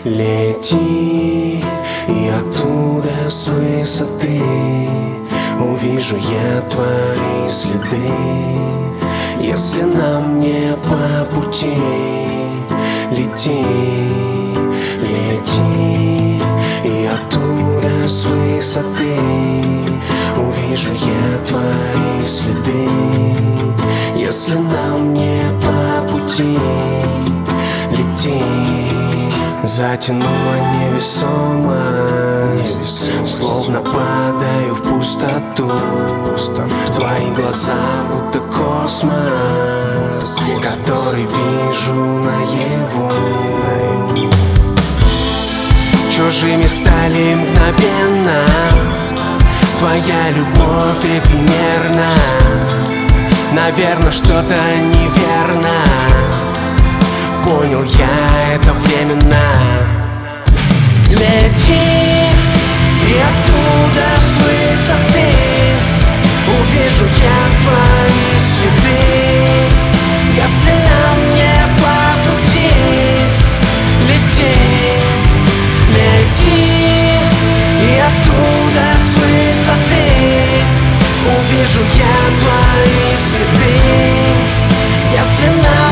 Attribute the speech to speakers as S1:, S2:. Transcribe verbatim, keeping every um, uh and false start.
S1: Лети, и оттуда с высоты увижу я твои следы. Если нам не по пути, лети, лети, и оттуда с высоты увижу я твои следы. Если нам не по пути, лети. Затянула невесомость, словно падаю в пустоту. Твои глаза будто космос, который вижу наяву. Чужими стали мгновенно, твоя любовь эфемерна. Наверно, что-то неверно, понял я это временно. Лети, и оттуда с высоты увижу я твои следы. Если нам не по пути, лети, лети, и оттуда с высоты увижу я твои следы. Если нам